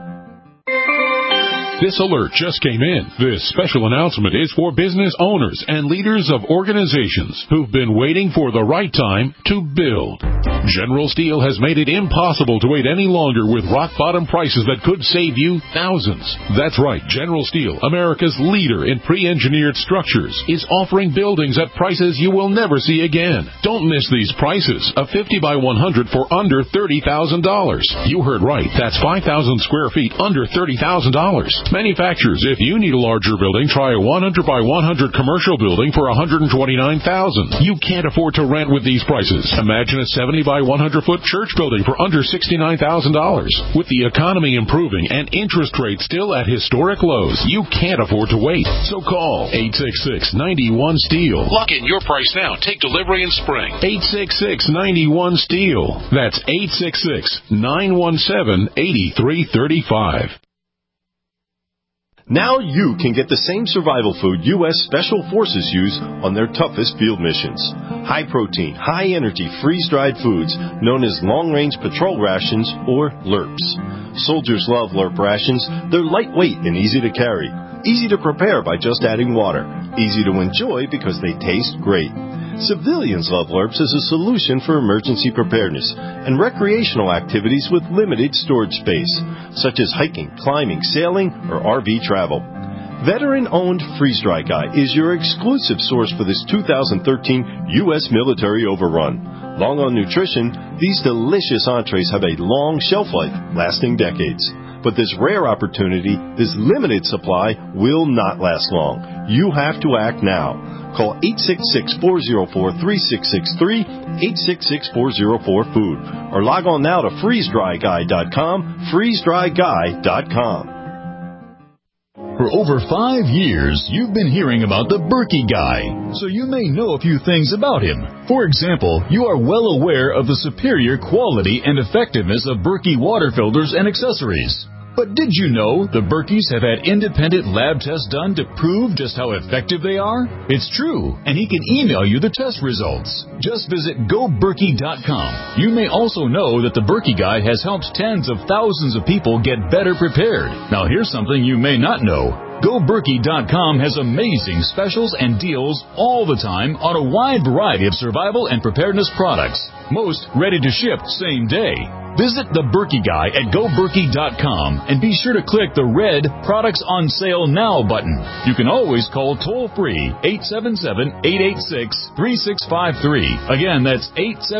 This alert just came in. This special announcement is for business owners and leaders of organizations who've been waiting for the right time to build. General Steel has made it impossible to wait any longer with rock-bottom prices that could save you thousands. That's right. General Steel, America's leader in pre-engineered structures, is offering buildings at prices you will never see again. Don't miss these prices. A 50 by 100 for under $30,000. You heard right. That's 5,000 square feet under $30,000. Manufacturers, if you need a larger building, try a 100 by 100 commercial building for $129,000. You can't afford to rent with these prices. Imagine a 70 by 100 foot church building for under $69,000. With the economy improving and interest rates still at historic lows, you can't afford to wait. So call 866-91-STEEL. Lock in your price now. Take delivery in spring. 866-91-STEEL. That's 866-917-8335. Now you can get the same survival food U.S. Special Forces use on their toughest field missions. High-protein, high-energy, freeze-dried foods known as long-range patrol rations, or LURPs. Soldiers love LURP rations. They're lightweight and easy to carry. Easy to prepare by just adding water. Easy to enjoy because they taste great. Civilians Love LURPs is a solution for emergency preparedness and recreational activities with limited storage space, such as hiking, climbing, sailing, or RV travel. Veteran-owned Freeze Dry Guy is your exclusive source for this 2013 U.S. military overrun. Long on nutrition, these delicious entrees have a long shelf life, lasting decades. But this rare opportunity, this limited supply, will not last long. You have to act now. Call 866-404-3663, 866-404-FOOD, or log on now to freezedryguy.com, freezedryguy.com. For over 5 years, you've been hearing about the Berkey Guy, so you may know a few things about him. For example, you are well aware of the superior quality and effectiveness of Berkey water filters and accessories. But did you know the Berkeys have had independent lab tests done to prove just how effective they are? It's true, and he can email you the test results. Just visit GoBerkey.com. You may also know that the Berkey Guy has helped tens of thousands of people get better prepared. Now here's something you may not know. GoBerkey.com has amazing specials and deals all the time on a wide variety of survival and preparedness products, most ready to ship same day. Visit the Berkey Guy at GoBerkey.com and be sure to click the red Products on Sale Now button. You can always call toll-free 877-886-3653. Again, that's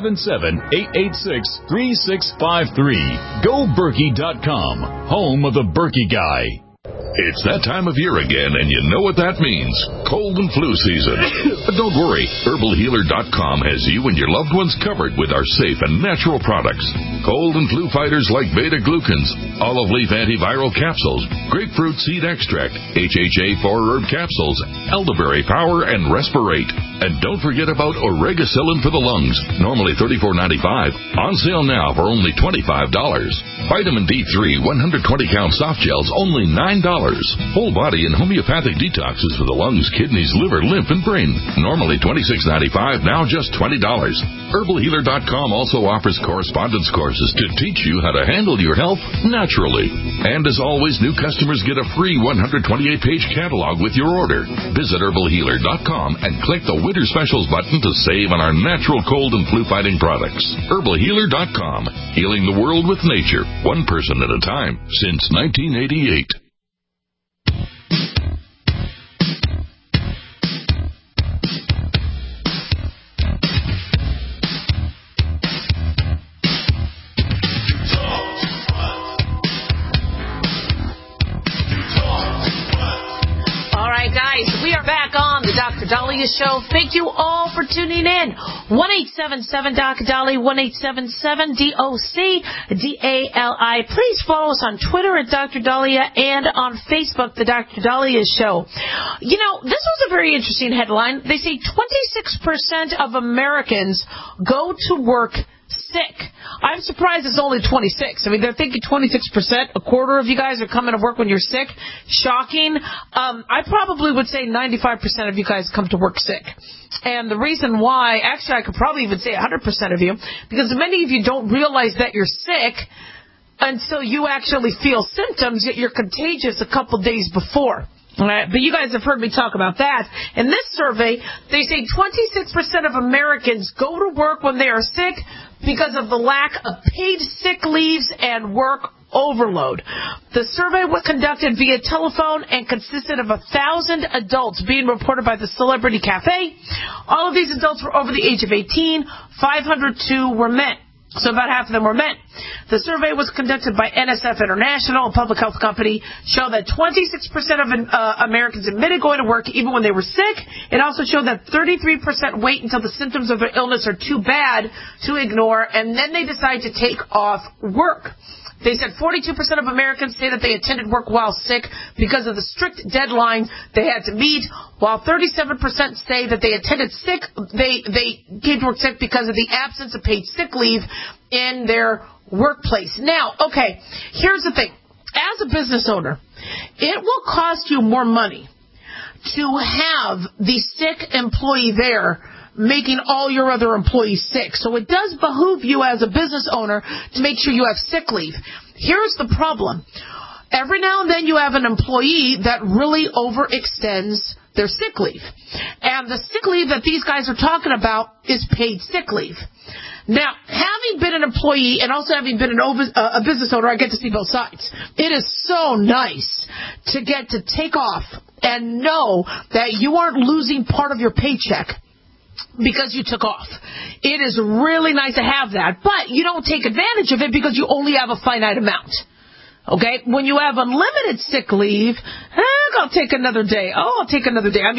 877-886-3653. GoBerkey.com, home of the Berkey Guy. It's that time of year again, and you know what that means. Cold and flu season. But don't worry. HerbalHealer.com has you and your loved ones covered with our safe and natural products. Cold and flu fighters like beta-glucans, olive leaf antiviral capsules, grapefruit seed extract, HHA 4-herb capsules, elderberry power, and respirate. And don't forget about Oregacillin for the lungs, normally $34.95. On sale now for only $25. Vitamin D3 120-count soft gels, only $9. Whole body and homeopathic detoxes for the lungs, kidneys, liver, lymph, and brain. Normally $26.95, now just $20. HerbalHealer.com also offers correspondence courses to teach you how to handle your health naturally. And as always, new customers get a free 128-page catalog with your order. Visit HerbalHealer.com and click the Winter Specials button to save on our natural cold and flu-fighting products. HerbalHealer.com, healing the world with nature, one person at a time, since 1988. All right, guys, we are back on the Dr. Dr. Dahlia Show. Thank you all for tuning in. 1-877-Doc-Dali, 1-877-DOC-DALI. Please follow us on Twitter at Dr. Dahlia and on Facebook, The Dr. Dahlia Show. You know, this was a very interesting headline. They say 26% of Americans go to work sick. I'm surprised it's only 26. I mean, they're thinking 26%. A quarter of you guys are coming to work when you're sick. Shocking. I probably would say 95% of you guys come to work sick. And the reason why, actually, I could probably even say 100% of you, because many of you don't realize that you're sick until you actually feel symptoms, yet you're contagious a couple days before. All right, but you guys have heard me talk about that. In this survey, they say 26% of Americans go to work when they are sick because of the lack of paid sick leaves and work overload. The survey was conducted via telephone and consisted of 1,000 adults being reported by the Celebrity Cafe. All of these adults were over the age of 18. 502 were men. So about half of them were men. The survey was conducted by NSF International, a public health company, showed that 26% of Americans admitted going to work even when they were sick. It also showed that 33% wait until the symptoms of their illness are too bad to ignore, and then they decide to take off work. They said 42% of Americans say that they attended work while sick because of the strict deadlines they had to meet, while 37% say that they attended sick, they came to work sick because of the absence of paid sick leave in their workplace. Now, okay, here's the thing. As a business owner, it will cost you more money to have the sick employee there making all your other employees sick. So it does behoove you as a business owner to make sure you have sick leave. Here's the problem. Every now and then you have an employee that really overextends their sick leave. And the sick leave that these guys are talking about is paid sick leave. Now, having been an employee and also having been a business owner, I get to see both sides. It is so nice to get to take off and know that you aren't losing part of your paycheck because you took off. It is really nice to have that, but you don't take advantage of it because you only have a finite amount. Okay? When you have unlimited sick leave, I'll take another day. Oh, I'll take another day.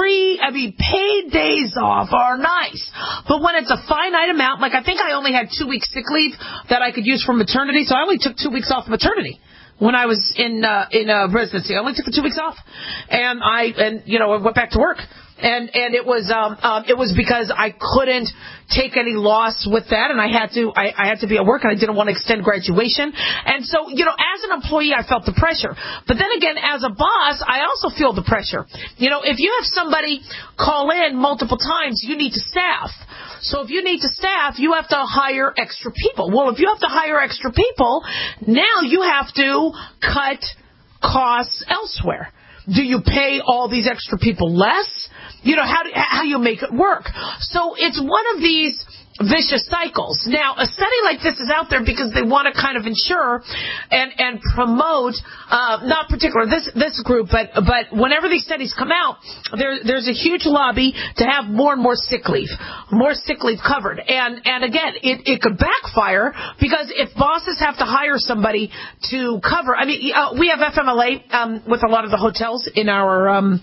Paid days off are nice. But when it's a finite amount, like I think I only had 2 weeks sick leave that I could use for maternity, so I only took 2 weeks off maternity. When I was in residency, I only took the 2 weeks off, and I went back to work. And it was because I couldn't take any loss with that, and I had to be at work, and I didn't want to extend graduation. And so, as an employee, I felt the pressure. But then again, as a boss, I also feel the pressure. If you have somebody call in multiple times, you need to staff. So if you need to staff, you have to hire extra people. Well, if you have to hire extra people, now you have to cut costs elsewhere. Do you pay all these extra people less? How do you make it work? So it's one of these vicious cycles. Now, a study like this is out there because they want to kind of ensure and promote, not particular this group, but whenever these studies come out, there's a huge lobby to have more and more sick leave covered. And again, it could backfire because if bosses have to hire somebody to cover, we have FMLA with a lot of the hotels in our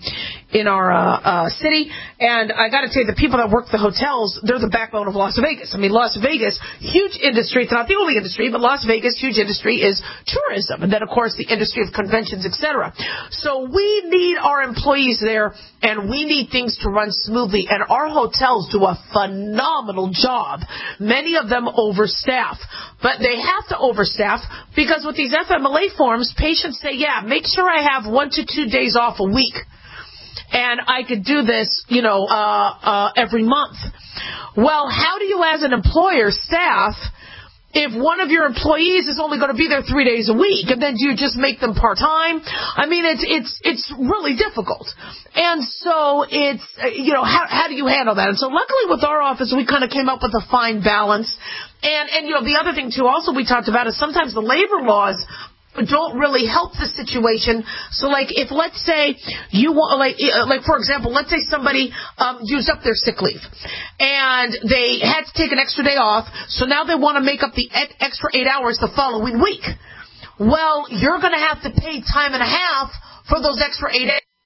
city, and I got to tell you, the people that work the hotels, they're the backbone of Las Vegas. Las Vegas, huge industry. It's not the only industry, but Las Vegas, huge industry is tourism, and then of course the industry of conventions, etc. So we need our employees there, and we need things to run smoothly. And our hotels do a phenomenal job. Many of them overstaff, but they have to overstaff because with these FMLA forms, patients say, "Yeah, make sure I have 1 to 2 days off a week." And I could do this, every month. Well, how do you as an employer staff if one of your employees is only going to be there 3 days a week? And then do you just make them part-time? It's really difficult. And so it's, how do you handle that? And so luckily with our office, we kind of came up with a fine balance. And the other thing too, also we talked about is sometimes the labor laws don't really help the situation. So if let's say you want, for example, let's say somebody used up their sick leave and they had to take an extra day off, so now they want to make up the extra 8 hours the following week. Well, you're going to have to pay time and a half for those extra 8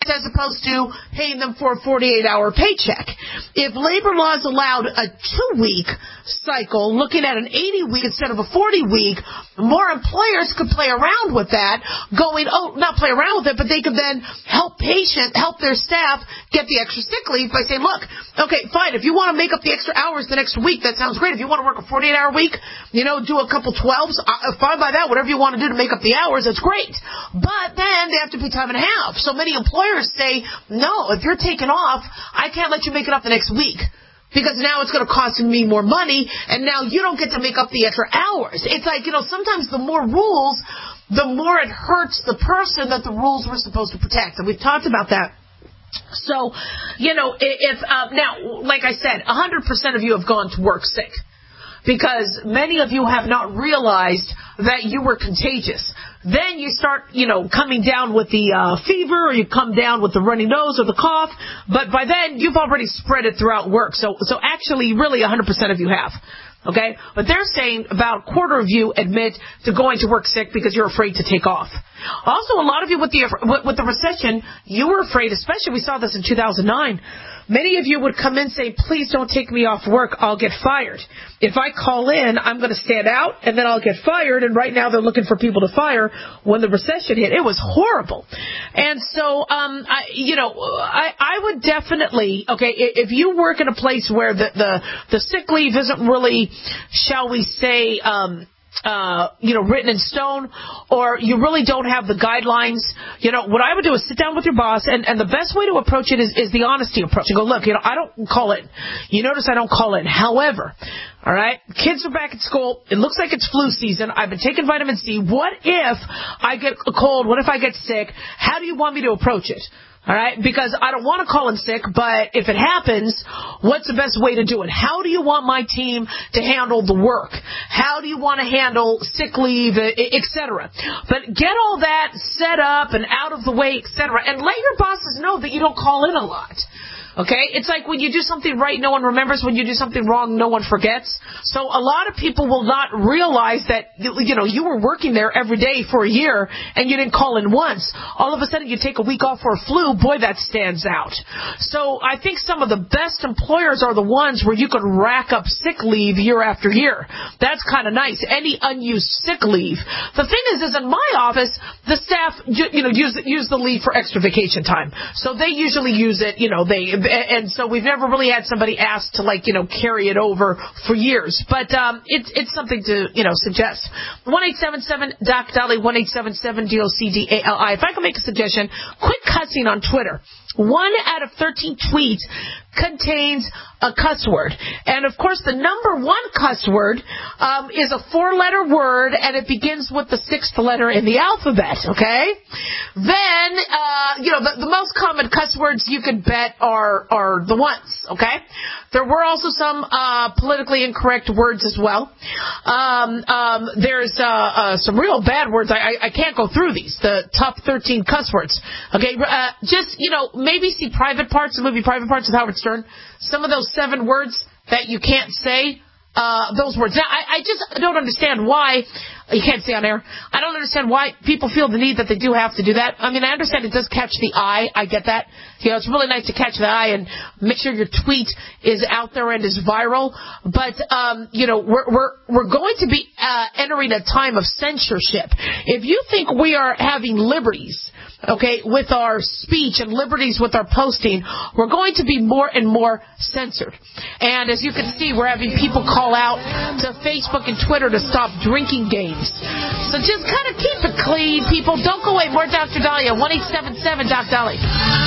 as opposed to paying them for a 48-hour paycheck. If labor laws allowed a 2-week cycle, looking at an 80-week instead of a 40-week, more employers could play around with that, not play around with it, but they could then help their staff get the extra sick leave by saying, look, okay, fine, if you want to make up the extra hours the next week, that sounds great. If you want to work a 48-hour week, do a couple 12s, fine by that, whatever you want to do to make up the hours, that's great. But then they have to pay time and a half. So many employers say, no, if you're taking off, I can't let you make it up the next week, because now it's going to cost me more money, and now you don't get to make up the extra hours. It's like, sometimes the more rules, the more it hurts the person that the rules were supposed to protect. And we've talked about that. So, if now, like I said, 100% of you have gone to work sick, because many of you have not realized that you were contagious. Then you start, coming down with the fever, or you come down with the runny nose or the cough, but by then you've already spread it throughout work. So actually, really 100% of you have. Okay? But they're saying about a quarter of you admit to going to work sick because you're afraid to take off. Also, a lot of you with the recession, you were afraid, especially we saw this in 2009. Many of you would come in saying, please don't take me off work, I'll get fired. If I call in, I'm going to stand out, and then I'll get fired. And right now they're looking for people to fire. When the recession hit, it was horrible. And so, I would definitely, if you work in a place where the sick leave isn't really, shall we say, written in stone, or you really don't have the guidelines, what I would do is sit down with your boss, and the best way to approach it is the honesty approach. You go, look, I don't call in. You notice I don't call in. However, all right, kids are back at school. It looks like it's flu season. I've been taking vitamin C. What if I get a cold? What if I get sick? How do you want me to approach it? All right, because I don't want to call in sick, but if it happens, what's the best way to do it? How do you want my team to handle the work? How do you want to handle sick leave, etc.? But get all that set up and out of the way, etc., and let your bosses know that you don't call in a lot. Okay? It's like when you do something right, no one remembers. When you do something wrong, no one forgets. So a lot of people will not realize that, you were working there every day for a year and you didn't call in once. All of a sudden you take a week off for a flu. Boy, that stands out. So I think some of the best employers are the ones where you can rack up sick leave year after year. That's kind of nice. Any unused sick leave. The thing is in my office, the staff, use the leave for extra vacation time. So they usually use it, and so we've never really had somebody ask to carry it over for years. But it's something to suggest. 1-877-DOC-DOLLY, 1-877-DOCDALI. If I can make a suggestion, quit cussing on Twitter. 1 out of 13 tweets contains a cuss word. And, of course, the number 1 cuss word is a 4-letter word, and it begins with the 6th letter in the alphabet, okay? Then, the most common cuss words you could bet are the ones, okay? There were also some politically incorrect words as well. There's some real bad words. I can't go through these, the top 13 cuss words, okay? Maybe see Private Parts, the movie Private Parts with Howard Stern. Some of those 7 words that you can't say, those words. Now, I just don't understand why you can't say on air. I don't understand why people feel the need that they do have to do that. I mean, I understand it does catch the eye. I get that. It's really nice to catch the eye and make sure your tweet is out there and is viral. But, we're going to be entering a time of censorship. If you think we are having liberties, okay, with our speech and liberties with our posting, we're going to be more and more censored. And as you can see, we're having people call out to Facebook and Twitter to stop drinking games. So just kind of keep it clean, people. Don't go away. More Dr. Dahlia, 1-877-DOC-DOLLY.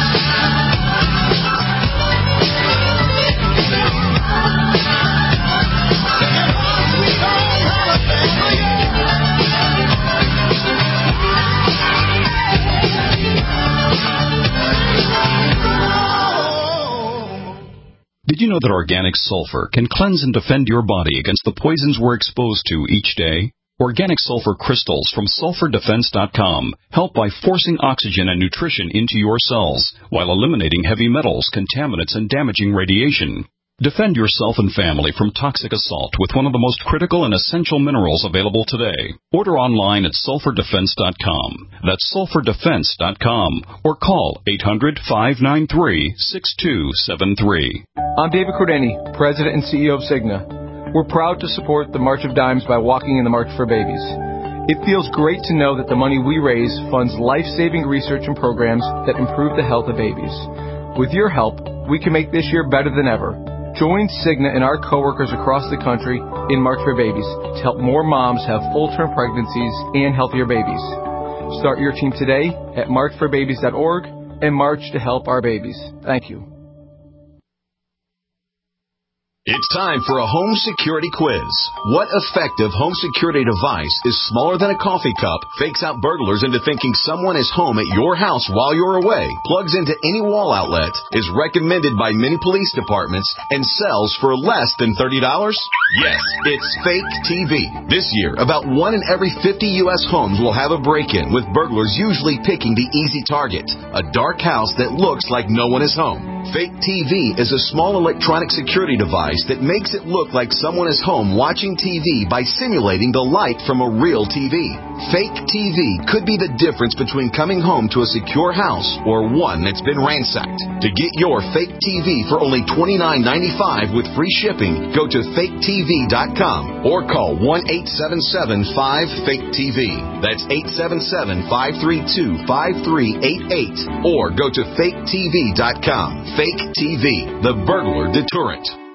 Did you know that organic sulfur can cleanse and defend your body against the poisons we're exposed to each day? Organic sulfur crystals from SulfurDefense.com help by forcing oxygen and nutrition into your cells while eliminating heavy metals, contaminants, and damaging radiation. Defend yourself and family from toxic assault with one of the most critical and essential minerals available today. Order online at sulfurdefense.com. That's sulfurdefense.com or call 800-593-6273. I'm David Cordeni, President and CEO of Cigna. We're proud to support the March of Dimes by walking in the March for Babies. It feels great to know that the money we raise funds life-saving research and programs that improve the health of babies. With your help, we can make this year better than ever. Join Cigna and our coworkers across the country in March for Babies to help more moms have full-term pregnancies and healthier babies. Start your team today at marchforbabies.org and march to help our babies. Thank you. It's time for a home security quiz. What effective home security device is smaller than a coffee cup, fakes out burglars into thinking someone is home at your house while you're away, plugs into any wall outlet, is recommended by many police departments, and sells for less than $30? Yes, it's Fake TV. This year, about 1 in every 50 U.S. homes will have a break-in, with burglars usually picking the easy target, a dark house that looks like no one is home. Fake TV is a small electronic security device that makes it look like someone is home watching TV by simulating the light from a real TV. Fake TV could be the difference between coming home to a secure house or one that's been ransacked. To get your Fake TV for only $29.95 with free shipping, go to faketv.com or call 1-877-5-FAKE-TV. That's 877-532-5388 or go to faketv.com. Fake TV, the burglar deterrent.